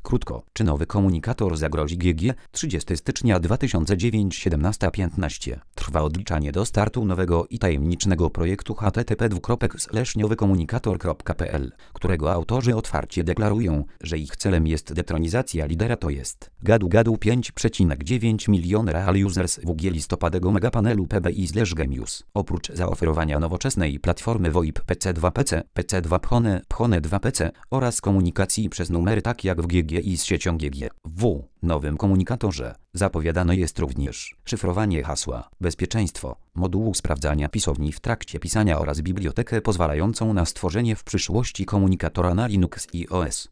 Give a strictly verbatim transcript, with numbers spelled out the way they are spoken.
Krótko, czy nowy komunikator zagrozi G G? trzydziestego stycznia dwa tysiące dziewięć, siedemnasta piętnaście. Trwa odliczanie do startu nowego i tajemniczego projektu H T T P dwukropek slash nowy komunikator kropka p l, którego autorzy otwarcie deklarują, że ich celem jest detronizacja lidera, to jest gadu gadu pięć przecinek dziewięć miliona real users W G listopadego megapanelu P B I slash Gemius. Oprócz zaoferowania nowoczesnej platformy VoIP P C dwa P C, P C dwa Phone, Phone dwa P C oraz komunikacji przez numery tak jak w G G i z siecią G G. W nowym komunikatorze zapowiadane jest również szyfrowanie hasła, bezpieczeństwo, modułu sprawdzania pisowni w trakcie pisania oraz bibliotekę pozwalającą na stworzenie w przyszłości komunikatora na Linux i O S.